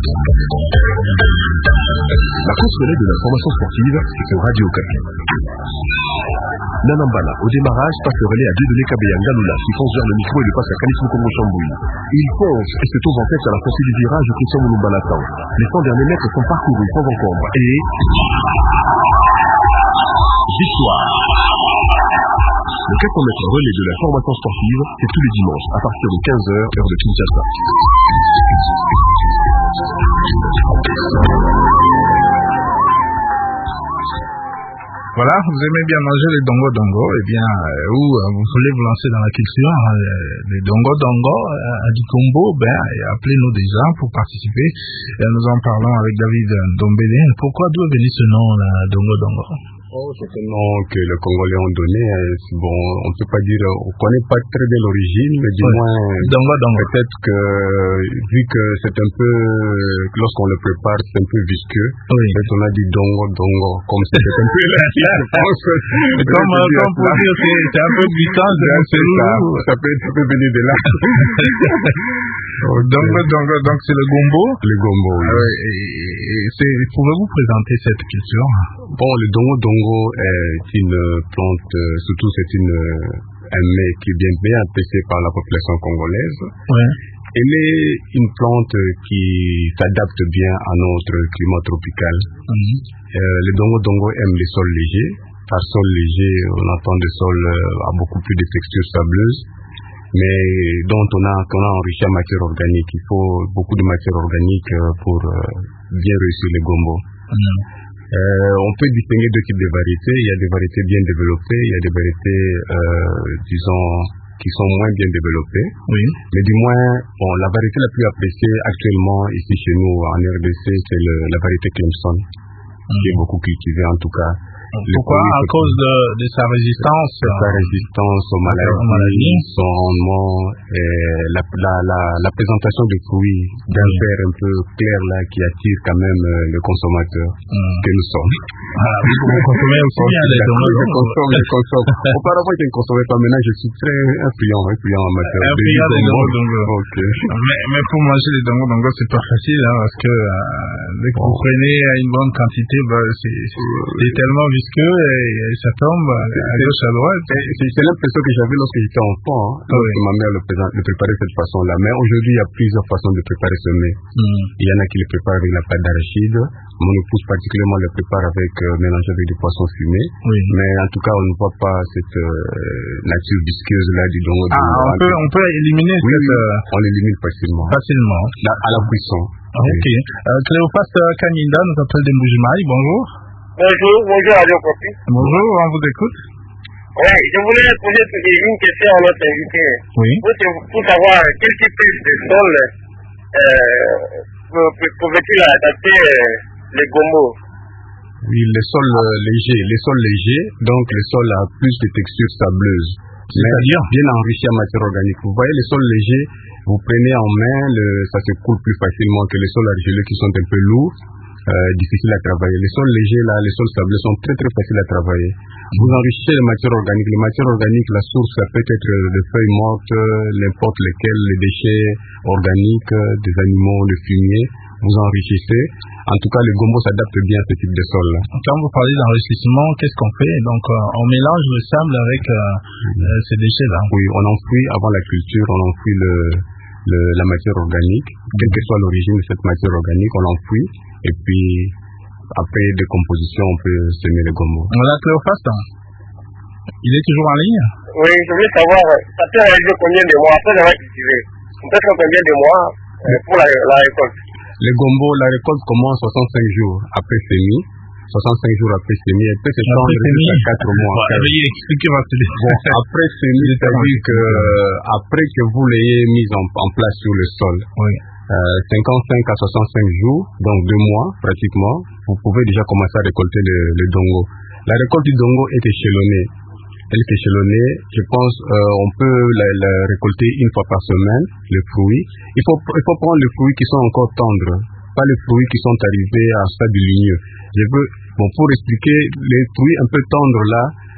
La course relais de l'information sportive, c'est sur Radio Okapi. Nanambala, au démarrage, passe le relais à Dieudonné Kabeya Ngaloula, qui fonce vers le micro et le passe à Kalifou Kongo Chambouille. Il fonce et se trouve en tête à la sortie du virage de Christian Moulumbalatan. Les 100 derniers mètres sont parcourus sans encombre et... victoire. Le 400 mètres relais de l'information sportive, c'est tous les dimanches à partir de 15h, heure de Kinshasa. Voilà, vous aimez bien manger les dongo-dongo, eh bien, ou vous voulez vous lancer dans la culture, les dongo-dongo à Dikombo, appelez-nous déjà pour participer. Nous en parlons avec David Dombélé. Pourquoi d'où est venu ce nom, là, dongo-dongo? C'est un nom que les Congolais ont donné. Bon, on ne peut pas dire, on ne connaît pas très bien l'origine, mais du moins, peut-être que, vu que c'est un peu, lorsqu'on le prépare, c'est un peu visqueux. Oui. Peut-être on a dit dongo, comme c'est un peu élastique, je pense. Comme pour dire, c'est un peu glissant, ça peut venir de là. Donc c'est le gombo. Le gombo, oui. Pouvez-vous présenter cette culture? Bon, le dongo est une plante, surtout c'est un mets qui est bien apprécié par la population congolaise. Ouais. Elle est une plante qui s'adapte bien à notre climat tropical. Le dongo aime les sols légers. Par sol léger, on entend des sols à beaucoup plus de textures sableuses, mais dont on a enrichi en matière organique. Il faut beaucoup de matière organique pour bien réussir les gombo. On peut distinguer deux types de variétés. Il y a des variétés bien développées, il y a des variétés, qui sont moins bien développées. Oui. Mais du moins, bon, la variété la plus appréciée actuellement ici chez nous en RDC, c'est la variété Clemson, qui est beaucoup cultivée en tout cas. Pourquoi? À cause de sa résistance? Sa résistance aux maladies, son rendement, la présentation des fruits d'un vert un peu clair là qui attire quand même le consommateur que nous sommes. Vous consommez aussi bien les dongo? Je consomme. Auparavant, je ne consommais pas. Maintenant, je suis très influent en matière de dongo. Okay. Mais pour manger les dongo, c'est pas facile, hein, parce que dès que vous prenez à une bonne quantité, c'est tellement visqueux et ça tombe à gauche à droite. C'est l'impression que j'avais lorsque j'étais enfant, lorsque ma mère le préparait de cette façon-là. Mais aujourd'hui, il y a plusieurs façons de préparer ce mets. Il y en a qui le préparent avec la pâte d'arachide. Mon épouse particulièrement le prépare avec mélangé avec des poissons fumés. Oui. Mais en tout cas, on ne voit pas cette nature visqueuse-là du dongo. On peut éliminer cette... on l'élimine facilement. À la cuisson. Ok. Cléophas Kaninda nous appelle de Mbujimaï. Bonjour. Bonjour Radio Okapi. Bonjour, on vous écoute. Oui, je voulais poser une question à notre invité. Oui. Pour savoir quel type de sol pouvait-il adapter les gombo? Oui, les sols légers, donc les sols à plus de texture sableuse. C'est-à-dire bien enrichis en matière organique. Vous voyez, les sols légers, vous prenez en main, ça se coule plus facilement que les sols argileux qui sont un peu lourds. Difficile à travailler. Les sols légers, là, les sols sableux sont très très faciles à travailler. Vous enrichissez les matières organiques. Les matières organiques, la source, ça peut être des feuilles mortes, n'importe lesquelles, les déchets organiques, des animaux, le fumier. Vous enrichissez. En tout cas, le gombo s'adapte bien à ce type de sol-là. Quand vous parlez d'enrichissement, qu'est-ce qu'on fait? Donc, on mélange le sable avec ces déchets-là. Oui, on enfouit avant la culture, on enfouit la matière organique, quelle que soit l'origine de cette matière organique, on l'enfouit, et puis après décomposition, on peut semer le gombo. Voilà, Cléophas, il est toujours en ligne? Oui, je voulais savoir, ça peut arriver combien de mois après l'avoir cultivé? Peut-être combien de mois pour la récolte? Le gombo, la récolte commence 65 jours après semis. 65 jours après semis, elle peut s'étendre jusqu'à 4 mois. Après semis, c'est-à-dire que après que vous l'ayez mise en place sur le sol, 55 à 65 jours, donc 2 mois pratiquement, vous pouvez déjà commencer à récolter le dongo. La récolte du dongo est échelonnée. Elle est échelonnée, je pense, on peut la récolter une fois par semaine, les fruits. Il faut prendre les fruits qui sont encore tendres, pas les fruits qui sont arrivés à un stade ligneux. Pour expliquer, les fruits un peu tendres là,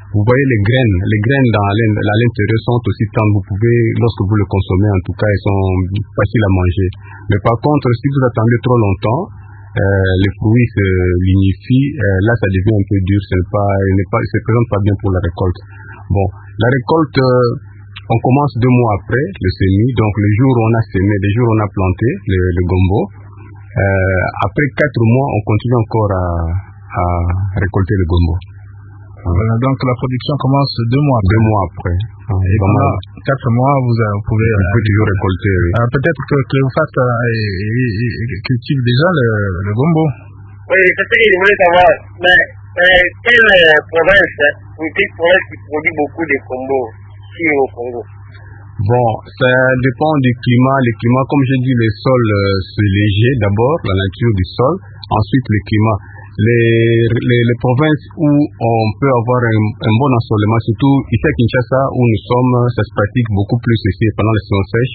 Vous voyez les graines à l'intérieur sont aussi tendres. Vous pouvez, lorsque vous le consommez, en tout cas, elles sont faciles à manger. Mais par contre, si vous attendez trop longtemps, les fruits se lignifient, là ça devient un peu dur, se présente pas bien pour la récolte. Bon, la récolte, on commence 2 mois après le semis, donc le jour où on a semé, le jour où on a planté le gombo. Après 4 mois, on continue encore à récolter le gombo. Voilà, donc la production commence 2 mois après. 2 mois après. Et pendant 4 mois, vous pouvez toujours récolter. Oui. Peut-être que Cléophas cultive déjà le gombo. Oui, c'est ce que je voulais savoir. Mais quelle province, une petite province qui produit beaucoup de gombo ici au Congo? Bon, ça dépend du climat. Le climat, comme j'ai dit, le sol c'est léger d'abord, la nature du sol. Ensuite, le climat. Les provinces où on peut avoir un bon ensoleillement, surtout ici à Kinshasa où nous sommes, ça se pratique beaucoup plus ici pendant les saisons sèches.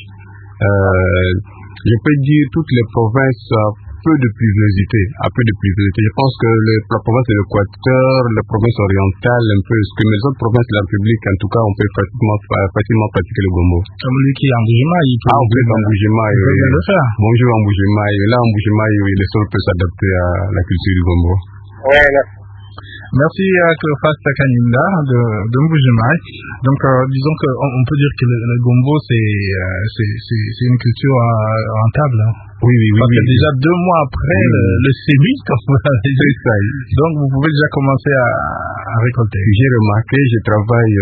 Je peux dire toutes les provinces peu de pluviosité, à peu de pluviosité. Je pense que la province de l'Équateur, la province orientale, un peu, mais les autres provinces de la République, en tout cas, on peut facilement pratiquer le gombo. Comme lui qui est en Bougimaï. Vous êtes en Bougimaï, oui. Bonjour en Bougimaï. Là, en Bougimaï, oui, le sol peut s'adapter à la culture du gombo. Ouais, merci. Merci à Cléophas Takaninda de Mbujimaï. Donc, disons qu'on peut dire que le gombo, c'est une culture rentable. Oui. Parce que déjà 2 mois après le semis, comme vous l'avez dit. Donc, vous pouvez déjà commencer à récolter. J'ai remarqué, je travaille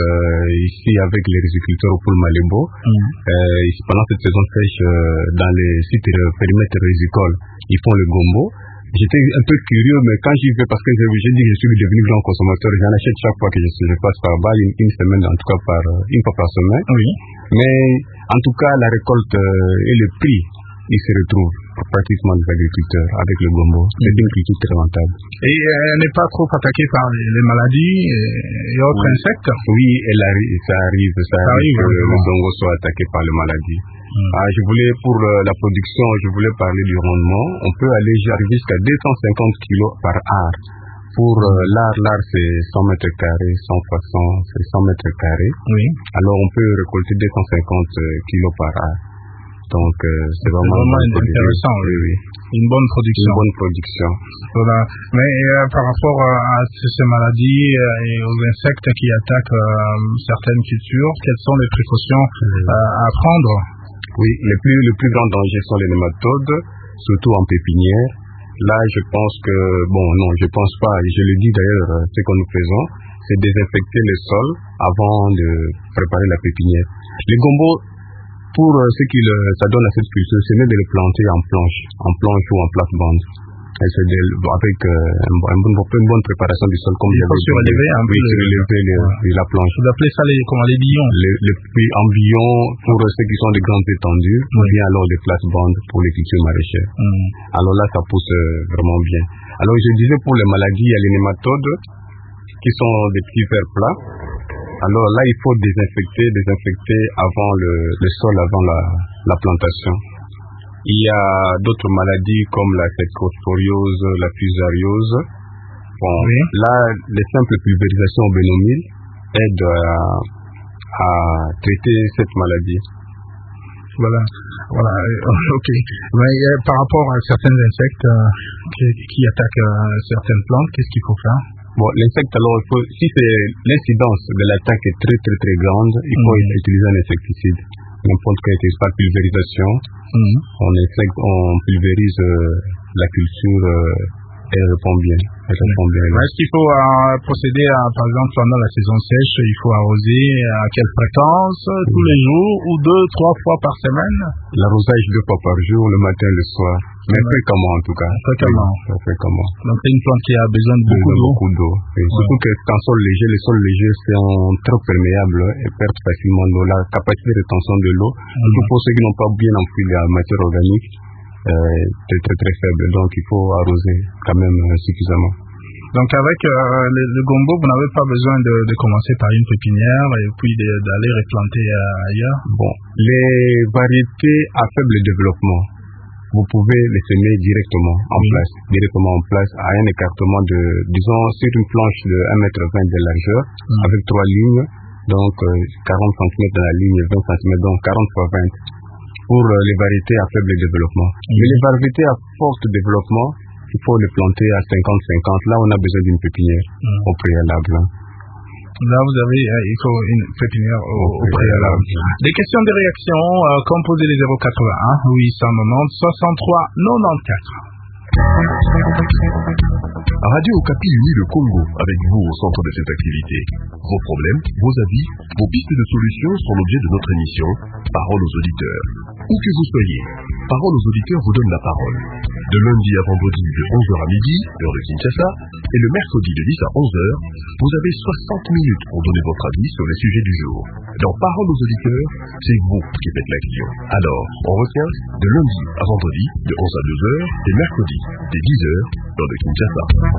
ici avec les riziculteurs au pôle Malembo. Pendant cette saison sèche, dans les sites périmètres rizicoles, ils font le gombo. J'étais un peu curieux, mais quand j'y vais, parce que j'ai dit que je suis devenu grand consommateur, j'en achète chaque fois que je passe par bas, une semaine, en tout cas une fois par semaine. Oui. Mais en tout cas, la récolte et le prix, ils se retrouvent pratiquement les agriculteurs avec le gombo. C'est une culture très rentable. Et elle n'est pas trop attaquée par les maladies et autres insectes? Oui, ça arrive que le gombo soit attaqué par les maladies. Je voulais, pour la production, je voulais parler du rendement. On peut arriver jusqu'à 250 kilos par art. Pour l'art, c'est 100 mètres carrés, 100 fois 100, c'est 100 mètres carrés. Oui. Alors, on peut récolter 250 kilos par art. Donc, c'est vraiment intéressant. Oui. Une bonne production. Une bonne production. Voilà. Mais par rapport à ces maladies et aux insectes qui attaquent certaines cultures, quelles sont les précautions à prendre? Oui, le plus grand danger sont les nématodes, surtout en pépinière. Là, je pense que, je pense pas, et je le dis d'ailleurs, ce que nous faisons, c'est désinfecter le sol avant de préparer la pépinière. Le gombo, pour ce ça donne à cette culture, c'est mieux de le planter en planche ou en plate-bande. Avec une bonne préparation du sol, comme il y avait surélever la planche. Vous appelez ça les billons? En billon pour ceux qui sont des grandes étendues, ou bien alors des plates-bandes pour les cultures maraîchères. Alors là, ça pousse vraiment bien. Alors je disais, pour les maladies, il y a les nématodes qui sont des petits vers plats. Alors là, il faut désinfecter avant le sol, avant la plantation. Il y a d'autres maladies comme la cercosporiose, la fusariose. Là, les simples pulvérisations au bénomyl aident à traiter cette maladie. Voilà. Ok. Mais par rapport à certains insectes qui attaquent certaines plantes, qu'est-ce qu'il faut faire? L'insecte, alors, si l'incidence de l'attaque est très très très grande, il faut utiliser un insecticide. N'importe quel insecticide, par pulvérisation. On pulvérise la culture et elle répond bien. Est-ce qu'il faut procéder par exemple, pendant la saison sèche, il faut arroser à quelle fréquence? Tous les jours ou 2-3 fois par semaine? L'arrosage 2 fois par jour, le matin et le soir. Mais fréquemment en tout cas. Fréquemment. Donc c'est une plante qui a besoin de beaucoup d'eau. Surtout que c'est un sol léger. Les sols légers sont trop perméables et perdent facilement l'eau. La capacité de rétention de l'eau, surtout pour ceux qui n'ont pas bien enfoui la matière organique, très très très faible. Donc il faut arroser quand même suffisamment. Donc avec le gombo, vous n'avez pas besoin de commencer par une pépinière et puis d'aller replanter ailleurs? Les variétés à faible développement, vous pouvez les semer directement en place, à un écartement de, disons, sur une planche de 1,20 m de largeur, avec 3 lignes, donc 40 cm dans la ligne, 20 cm, donc 40 x 20, pour les variétés à faible développement. Mais les variétés à fort développement, il faut les planter à 50-50. Là, on a besoin d'une pépinière au préalable. Là, il faut une pépinière au préalable. Des questions, des réactions, composez les 081 890 63 94. Radio Okapi unit le Congo avec vous au centre de cette activité. Vos problèmes, vos avis, vos pistes de solutions sont l'objet de notre émission Parole aux auditeurs. Où que vous soyez, Parole aux auditeurs vous donne la parole. De lundi à vendredi de 11h à midi, heure de Kinshasa, et le mercredi de 10 à 11h, vous avez 60 minutes pour donner votre avis sur les sujets du jour. Dans Parole aux auditeurs, c'est vous qui faites l'action. Alors, on retient de lundi à vendredi de 11 à 2h et mercredi dès 10h, heure de Kinshasa.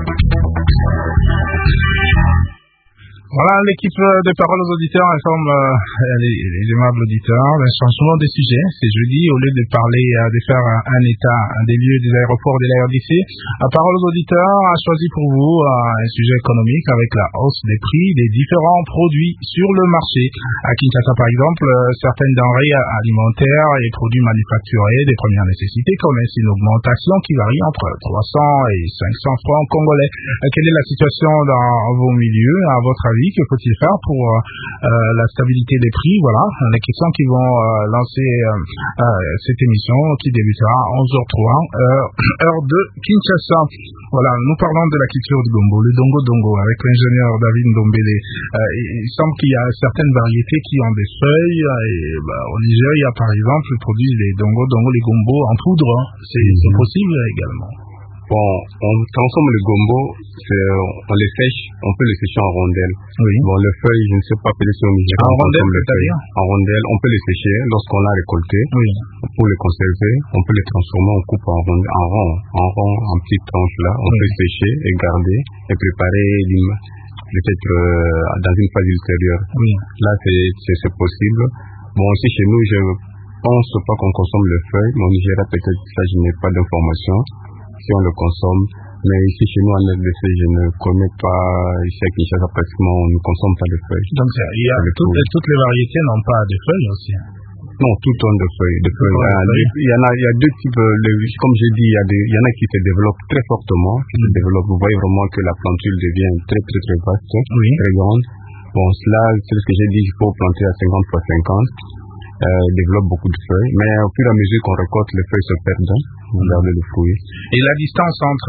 Voilà, l'équipe de Paroles aux auditeurs informe les aimables auditeurs d'un changement de sujet. C'est jeudi, au lieu de parler, de faire un état des lieux des aéroports de la RDC, Paroles aux auditeurs a choisi pour vous un sujet économique avec la hausse des prix des différents produits sur le marché. À Kinshasa, par exemple, certaines denrées alimentaires et produits manufacturés des premières nécessités connaissent une augmentation qui varie entre 300 et 500 francs congolais. Quelle est la situation dans vos milieux, à votre avis? Que faut-il faire pour la stabilité des prix? Voilà, les questions qui vont lancer cette émission qui débutera à 11h03, heure de Kinshasa. Voilà, nous parlons de la culture du gombo, le dongo avec l'ingénieur David Ndombele. Il semble qu'il y a certaines variétés qui ont des feuilles. Au Niger, il y a par exemple produisent les dongo, les gombo en poudre. C'est possible également. Bon, on transforme le gombo, on les sèche, on peut les sécher en rondelles. Oui. Bon, les feuilles, je ne sais pas, peut-être sur Niger. En rondelles, c'est-à-dire? En rondelles, on peut les sécher lorsqu'on l'a récolté. Oui. Pour les conserver, on peut les transformer, on coupe en rond, en petites tranches là. On peut sécher et garder et préparer peut-être dans une phase ultérieure. Oui. Là, c'est possible. Bon, ici chez nous, je pense pas qu'on consomme les feuilles, mais au Niger, peut-être ça, je n'ai pas d'informations si on le consomme. Mais ici, chez nous, en RDC, je ne connais pas, ici à Kinshasa, pratiquement, on ne consomme pas de feuilles. Donc, toutes les variétés n'ont pas de feuilles aussi? Non, tout ont de feuilles. Il y a deux types, comme j'ai dit, il y en a qui se développent très fortement, vous voyez vraiment que la plantule devient très, très, très vaste, très grande. Bon, cela, c'est ce que j'ai dit, il faut planter à 50 x 50. Développe beaucoup de feuilles, mais au fur et à mesure qu'on récolte, les feuilles se perdent, vous gardez le fruit. Et la distance entre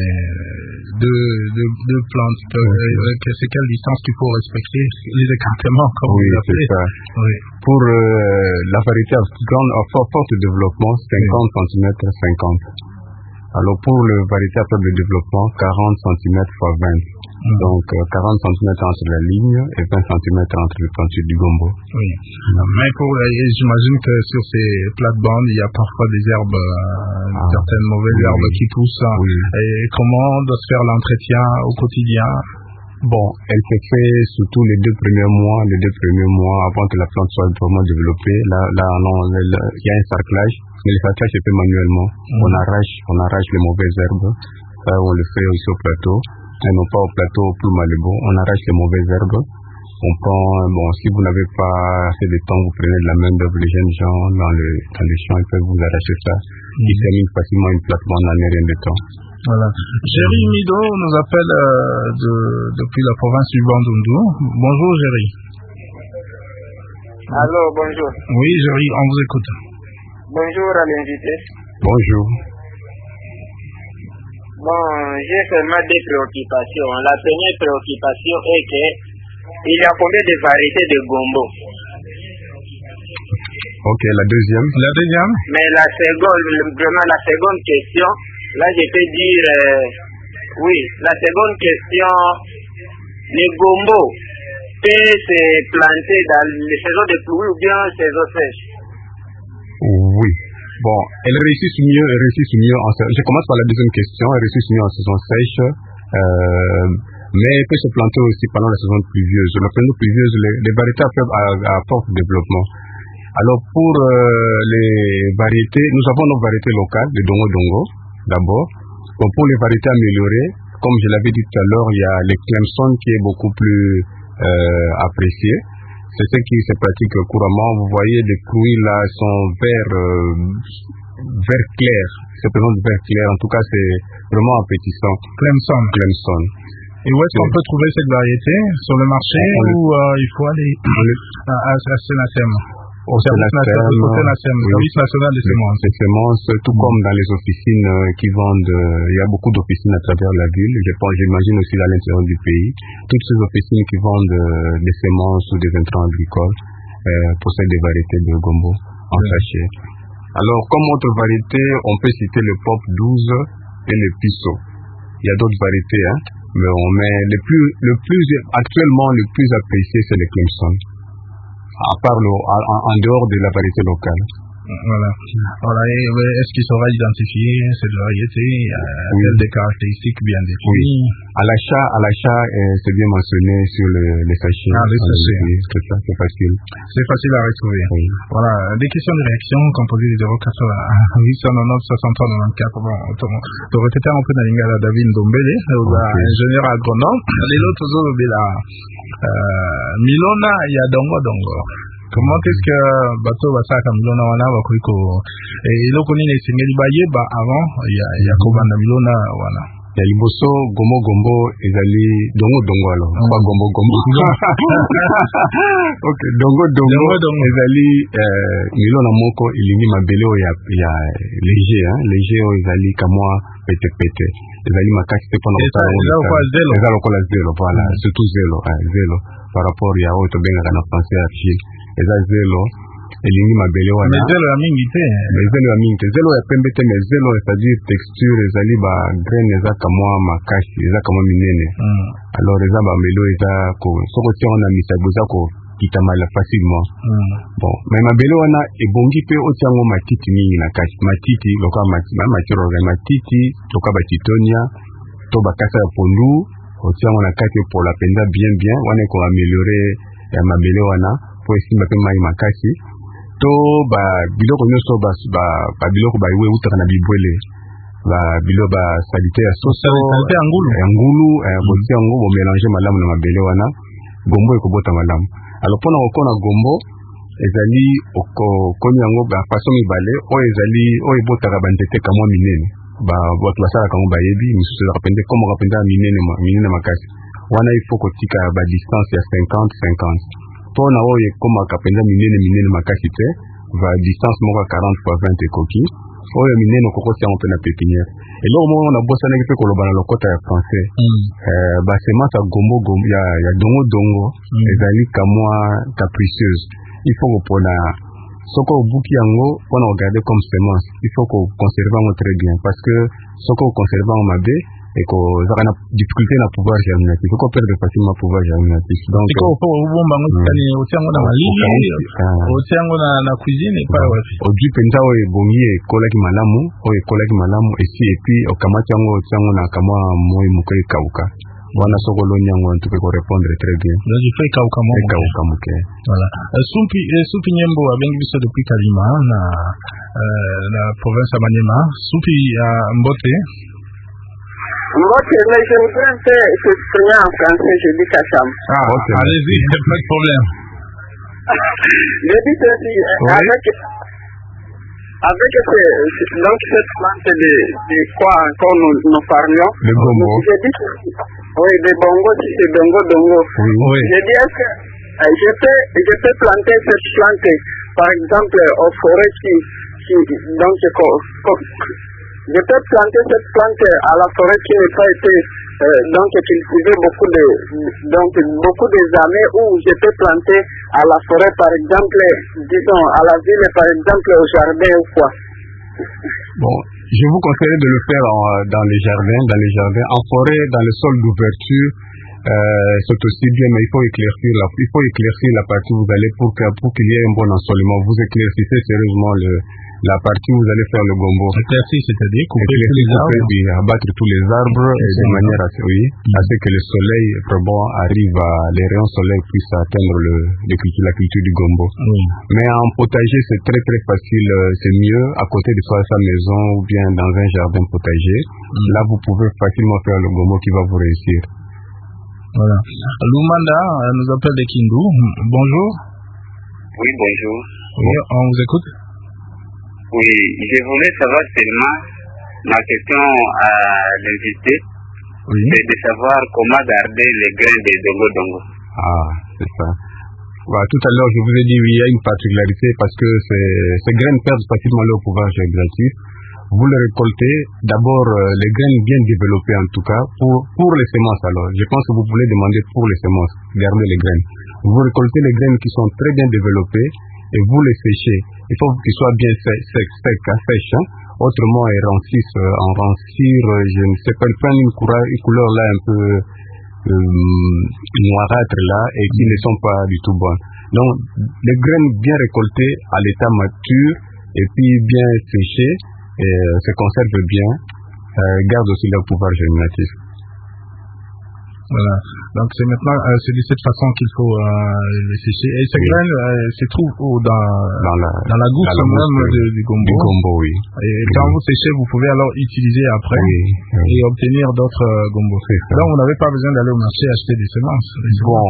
les deux plantes, c'est quelle distance qu'il faut respecter? Les écartements, comme vous l'appelez? C'est ça. Oui. Pour la variété à fort développement, 50 cm 50. Alors pour le variété à faible développement, 40 cm x 20. Donc 40 cm entre la ligne et 20 cm entre les plantules du gombo. Oui. Mais j'imagine que sur ces plates-bandes, il y a parfois des herbes, certaines mauvaises herbes qui poussent. Oui. Et comment doit se faire l'entretien au quotidien? Bon, elle se fait surtout les deux premiers mois avant que la plante soit vraiment développée. Là, il y a un sarclage, mais le sarclage se fait manuellement. On arrache les mauvaises herbes. Ça, on le fait aussi au plateau. Et non pas au plateau pour Malibu. On arrache les mauvaises herbes. On prend, si vous n'avez pas assez de temps, vous prenez de la main d'œuvre, les jeunes gens dans les champs, ils peuvent vous arracher ça. Ils terminent facilement une plate-bande en rien de temps. Voilà. Géry Mido nous appelle depuis la province du Bandundu. Bonjour Géry. Allô, bonjour. Oui Géry, on vous écoute. Bonjour à l'invité. Bonjour. Bon, j'ai seulement des préoccupations. La première préoccupation est que il y a combien de variétés de gombo? Ok, la deuxième. Mais la seconde question, là je peux dire, oui, la seconde question, les gombo peut se planter dans les saisons de pluie ou bien saison sèche? Oui. Bon, elle réussit mieux en saison. Je commence par la deuxième question. Elle réussit mieux en saison sèche, mais elle peut se planter aussi pendant la saison pluvieuse. La période pluvieuse, les variétés à fort développement. Alors pour les variétés, nous avons nos variétés locales, le Dongo Dongo d'abord. Donc pour les variétés améliorées, comme je l'avais dit tout à l'heure, il y a le Clemson qui est beaucoup plus apprécié. C'est ce qui se pratique couramment. Vous voyez, les fruits là sont vert clair. C'est présent vert clair. En tout cas, c'est vraiment appétissant. Clemson. Et où est-ce qu'on peut trouver cette variété? Sur le marché ou il faut aller à Sénacem? Au service national des semences. Des semences, tout comme dans les officines qui vendent, il y a beaucoup d'officines à travers la ville. J'imagine aussi à l'intérieur du pays. Toutes ces officines qui vendent des semences ou des intrants agricoles possèdent des variétés de gombo en sachet. Alors, comme autre variété, on peut citer le Pop 12 et le Pisso. Il y a d'autres variétés, mais actuellement, le plus apprécié, c'est le Clemson. En dehors de la variété locale. Voilà. Et est-ce qu'il sera identifié cette variété? Des caractéristiques bien définies? Oui. À l'achat, c'est bien mentionné sur les sachets. Les sachets. C'est facile. C'est facile à retrouver. Oui. Voilà. Des questions de réaction composées de 080 899 64. Bon, tu répétais un peu dans l'ingala David Ndombele, ingénieur agronome. Les autres Milona, il y a Dongo. Comment est-ce que bateau va ça comme Milona wana va kuiko et loko nini singeli bayeba avant ya kobanda Milona wana ya liboso gombo ezali dongo alors pas gombo OK dongo ezali Milona moko ilingi mabele ya léger ezali kamwa pete ezali makasi te pona zelo voilà surtout zelo par rapport ya auto benga na français argile eza zelo elingi mabele wana zelo ya mingi te zelo ya pembe te mais zelo c'est-à-dire texture ezali ba graine eza kamwa makasi eza kamwa minene alors eza ba melo eza ko soko tia na misago za ko kitamala facilement bon mais mabele wana ebongi pe otiango matiti mingi na kati matiti loka matiti loka batitonia to bakasa ya pondu otiango na kati pour la penda bien wana ko améliorer ya mabele wana po esimba pe mai makasi to ba biloko nyonso ba biloko ba iwe utaka na bibwele ba biloko ba salite ya soso ya ngulu botiango bo mélanger malamu na mabele wana gombo ekobota malamu. Alors pona okona gombo ezali okoni yango ba façon mibale o ezali o ebotaka banzete kamwa minene ba boto basala kamwa bayebi misusu za kapende komo kapenda minene makasi wana ifo kotika ba distance ya 50-50 pona oye koma kapenda minene makasi te va distance moko 40 x 20 ekoki oyo minene kokosia mo pe na pépinière eloko moko na bosa na pe kolobana lokota ya français ba semence gombo ya dongo ezali kamwa capricieuse il faut pona soko obuki yango pona regarder comme semence il faut ko conserver yango très bien parce que soko conserver yango mabe et que ça a difficulté à pouvoir germinatif. Il faut perdre facilement pouvoir germinatif. Donc il faut bomba ngotani otiango na malili otiango na cuisine et pas odu penza o ebongi e kolaki malamu et puis okamati yango otiango na kamwa moi mukai kauka. Wana soko lonyango en tout cas répondre très bien. Donc il faut kauka muke. Voilà. Supi nyembo abengi biso depuis Kalima na province ya Maniema. Supi mbote mais je voudrais s'exprimer en français, je dis Kacham. Allez-y, pas de problème. Je dis ceci, avec cette plante de quoi encore nous parlions, le bongo. Je dis oui, le bongo, si c'est dongo. Oui. Je dis est-ce que je peux planter cette plante, par exemple, aux forêts donc je peux planter cette plante à la forêt qui n'a pas été cultivée beaucoup des années, ou je peux planter à la forêt, par exemple, disons à la ville, par exemple au jardin ou quoi. Bon, je vous conseille de le faire dans les jardins, en forêt, dans le sol d'ouverture. C'est aussi bien, mais il faut éclaircir la partie où vous allez pour qu'il y ait un bon ensoleillement. Vous éclaircissez sérieusement la partie où vous allez faire le gombo. Éclairci, c'est-à-dire couper tous les arbres. Oui, abattre tous les arbres et de manière à ce que le soleil arrive les rayons soleil puissent atteindre la culture du gombo. Mais en potager, c'est très très facile. C'est mieux à côté de sa maison ou bien dans un jardin potager. Là, vous pouvez facilement faire le gombo qui va vous réussir. Voilà. Lumanda nous appelle de Kindu. Bonjour. Oui, bonjour. Oui, on vous écoute. Oui, je voulais savoir seulement, ma question à l'invité, c'est de savoir comment garder les grains de dongo-dongo. Ah, c'est ça. Voilà, tout à l'heure, je vous ai dit, oui, il y a une particularité parce que ces graines perdent facilement leur pouvoir germinatif. Vous les récoltez, d'abord les graines bien développées en tout cas, pour les semences alors. Je pense que vous voulez demander pour les semences, garder les graines. Vous récoltez les graines qui sont très bien développées et vous les séchez. Il faut qu'ils soient bien sèches, hein. Autrement, elles rancissent, en rancir, je ne sais pas, elles prennent une couleur là un peu noirâtre là et qui ne sont pas du tout bonnes. Donc, les graines bien récoltées à l'état mature et puis bien séchées, se conservent bien, gardent aussi leur pouvoir germinatif. Voilà. Donc c'est maintenant, c'est de cette façon qu'il faut les sécher. Et ces graines se trouvent dans la gousse même du gombo. Du gombo, oui. Et quand vous séchez, vous pouvez alors utiliser après et obtenir d'autres gombos. Donc vous n'avez pas besoin d'aller au marché acheter des semences. Bon,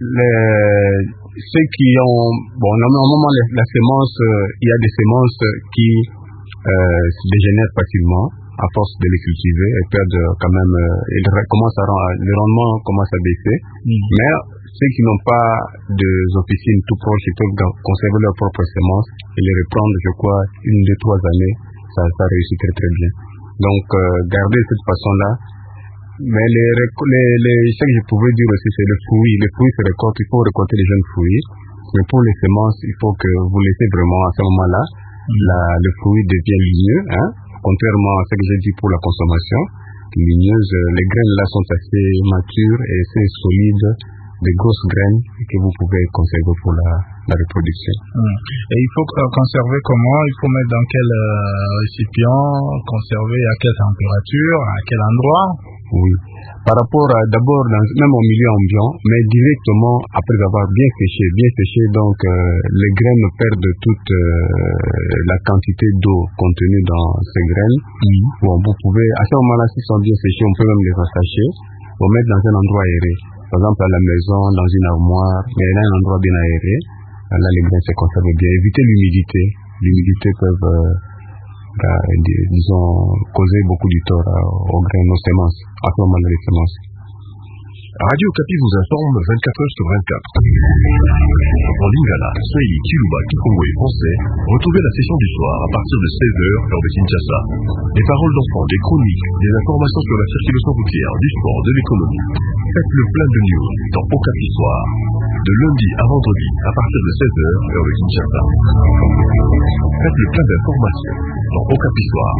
ceux qui ont, normalement la semence, il y a des semences qui se dégénèrent facilement à force de les cultiver et perdent quand même, le rendement commence à baisser. Mais ceux qui n'ont pas des officines tout proches, ils peuvent conserver leurs propres semences et les reprendre, je crois, 1, 2, 3 années, ça réussit très très bien. Donc, garder de cette façon-là. Mais ce que je pouvais dire aussi, c'est le fruit. Les fruits se récoltent, il faut récolter les jeunes fruits. Mais pour les semences, il faut que vous laissez vraiment à ce moment-là, le fruit devient ligneux, hein, contrairement à ce que j'ai dit pour la consommation. Ligneuse, les graines là sont assez matures et assez solides, des grosses graines que vous pouvez conserver pour la reproduction. Et il faut conserver comment? Il faut mettre dans quel récipient? Conserver à quelle température? À quel endroit? Oui. Par rapport à, d'abord, même au milieu ambiant, mais directement après avoir bien séché, donc les graines perdent toute la quantité d'eau contenue dans ces graines. Bon, vous pouvez, à ce moment-là, s'ils sont bien séchés, on peut même les assacher, pour mettre dans un endroit aéré. Par exemple, à la maison, dans une armoire, mais là, un endroit bien aéré. Là, les graines se conservent bien. Évitez l'humidité. L'humidité peut, disons, causer beaucoup du tort aux graines, aux semences, à ce moment-là, les semences. Radio Okapi vous informe 24 heures sur 24. En Lingala, Swahili, Kiluba, Kikongo et français, retrouvez la session du soir à partir de 16h heure de Kinshasa. Des paroles d'enfants, des chroniques, des informations sur la circulation routière, du sport, de l'économie. Faites le plein de news dans Okapi Soir, de lundi à vendredi à partir de 16h heure de Kinshasa. Faites le plein d'informations dans Okapi Soir.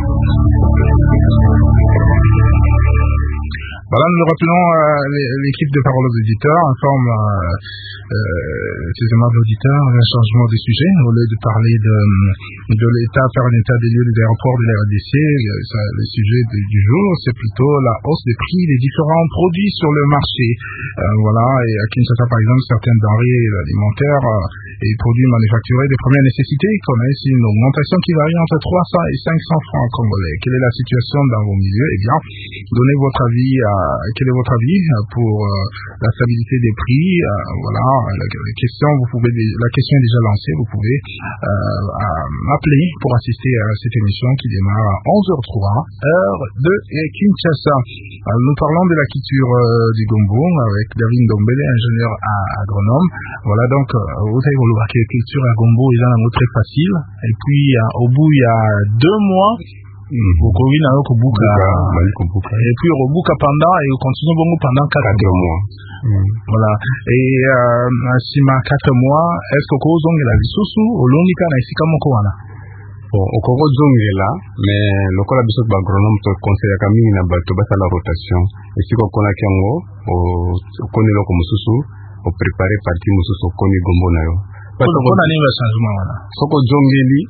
Voilà, nous rappelons l'équipe de Paroles aux auditeurs informe précisément l'auditeurs un changement des sujets. Au lieu de parler de l'État, faire un état des lieux des aéroports de la RDC, le sujet du jour, c'est plutôt la hausse des prix des différents produits sur le marché. Voilà, et à Kinshasa par exemple, certaines denrées alimentaires et produits manufacturés de première nécessité connaissent une augmentation qui varie entre 300 et 500 francs congolais. Quelle est la situation dans vos milieux? Eh bien, donnez votre avis quel est votre avis pour la stabilité des prix? Voilà, la question est déjà lancée. Vous pouvez appeler pour assister à cette émission qui démarre à 11h03, heure de Kinshasa. Nous parlons de la culture du gombo avec David Ndombele, ingénieur agronome. Voilà, donc, vous savez, la culture à gombo est un mot très facile. Et puis, au bout, il y a 2 mois, et puis Robuka pendant et continue pendant 4 mois. Voilà. Et sima 4 mois, est-ce que vous avez la lisusu au longika na isika moko wana? Bon, au Congo là, mais le cola biso ba agronome to conseiller ka mingi na bato basa la rotation. Et si ko kona kiango o koni loko mususu o préparer partie mususu koni gombo na yo. Parce que on a un changement wana. Soko jongeli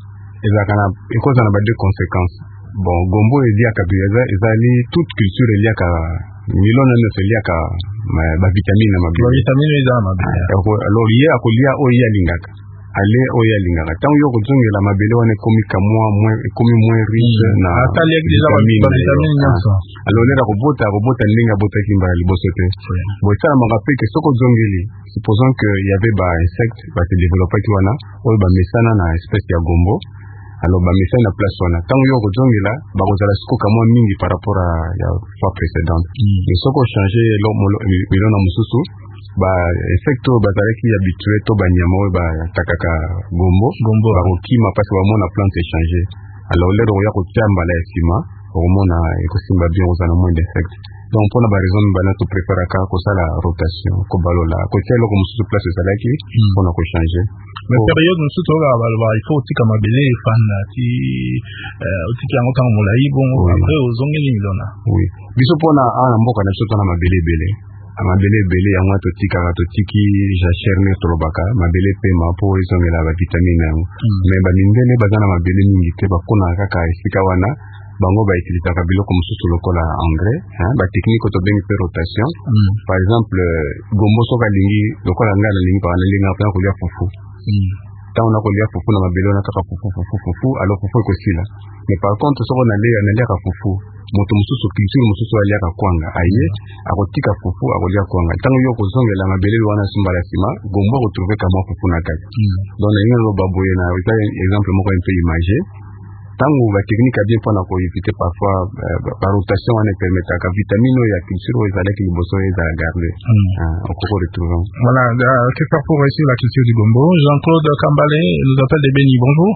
cause on a deux conséquences. Bon, gombo est lié à kabila, toute culture est liée à milon ne se lié à ba vitamine na mabele. Vitamine eza na mabele. Alors lié à kolia oya lingaka. Ale oya lingaka. Tant yo kozonge la mabele wana komi moins riche na atali déjà vitamine nyonso. Alors lera robota ndinga bota kimbala liboso te. Bota ma rappelle que soko zongeli, supposons que il y avait ba insectes ba se développer ki wana, oyo ba mesana na espèce ya gombo. Alors ba mesana na place wana. Tant yo kozongela ba kozala siko kamwa mingi par rapport à la fois précédente. Et soko changer milona mususu ba effecto bazalaki habitué to banyama oyo ba takaka gombo ba kokima parce que bamona plante échanger. Alors lero ya kotia mbala ya sima omona ekosimba bien ozana moins d'insectes. Donc pour la raison bana to préférer ka ko sala rotation ko balola ko tielo ko mususu place ezalaki on a ko changer. Mais période mususu to ba il faut tika mabele fana ti otiki yango tango molai bon après ozongeli milona. Oui. Biso pona ana mboka na soto na mabele bele. Amabele bele yango totiki jacherne tolobaka mabele pema po izongela ba vitamine yango. Mais ba mindele bazana mabele mingi te bakona kaka esika wana bango ba utilisa biloko mususu lokola engrais ba technique to bengi pe rotation. Par exemple gombo soka lingi lokola ngala lingi pa na linga pa ko ya fufu. Tant on a kolia fufu na mabele na kaka fufu alors fufu ko sila. Mais par contre soko na lia ka fufu moto mususu culture mususu alia ka kwanga aye akotika fufu akolia kwanga tango yo kozongela mabele wana simba la sima gombo ko trouver kama fufu na kati. Donc na yino baboye na exemple moko un peu imagé. Tango ba technique a bien pour na ko éviter parfois par rotation on permettre ka vitamine ya culture ou ezalaki liboso eza garder on peut retrouver. Voilà, que faire pour réussir la culture du gombo? Jean-Claude Kambale nous appelle de Béni. Bonjour.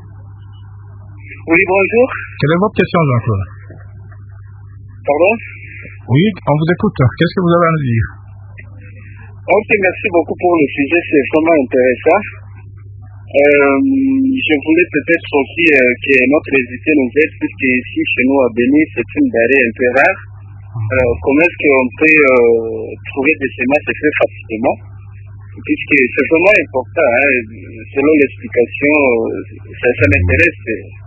Oui, bonjour. Quelle est votre question, Jean-Claude? Pardon? Oui, on vous écoute. Qu'est-ce que vous avez à nous dire? Ok, merci beaucoup pour le sujet, c'est vraiment intéressant. Je voulais peut-être aussi que notre invité nous aide, puisque ici, chez nous à Béni, c'est une denrée un peu rare. Comment est-ce qu'on peut trouver des semences très facilement? Puisque c'est vraiment important, selon l'explication, ça m'intéresse.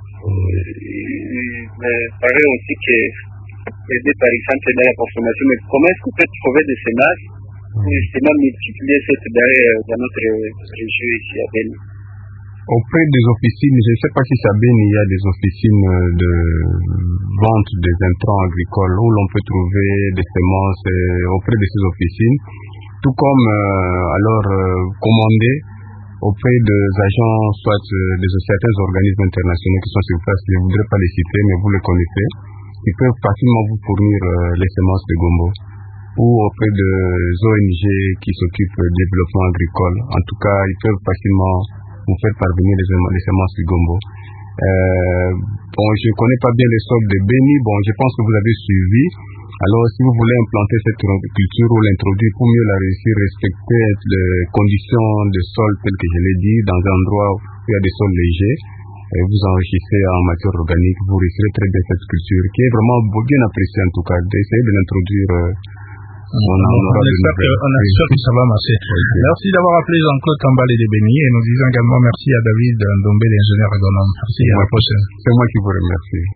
Mais pareil aussi que aider par exemple dans la consommation. Mais comment est-ce qu'on peut trouver des semences pour justement multiplier cette denrée dans notre région ici à Béni? Auprès des officines, je ne sais pas si à Béni il y a des officines de vente des intrants agricoles où l'on peut trouver des semences auprès de ces officines, tout comme commander auprès des agents, soit de certains organismes internationaux qui sont sur place. Je ne voudrais pas les citer, mais vous les connaissez. Ils peuvent facilement vous fournir les semences de gombo, ou auprès des ONG qui s'occupent du développement agricole. En tout cas, ils peuvent facilement vous faire parvenir les semences de gombo. Bon, je ne connais pas bien les sols de Béni. Bon, je pense que vous avez suivi. Alors, si vous voulez implanter cette culture ou l'introduire pour mieux la réussir, respecter les conditions de sol telles que je l'ai dit, dans un endroit où il y a des sols légers, et vous enrichissez en matière organique, vous réussirez très bien cette culture, qui est vraiment bien appréciée en tout cas, d'essayer de l'introduire. On espère que ça va marcher. Merci d'avoir appelé Jean-Claude Kambale de Béni, et nous disons également merci à David Ndombe, l'ingénieur agronome. Merci, à la prochaine. C'est moi qui vous remercie.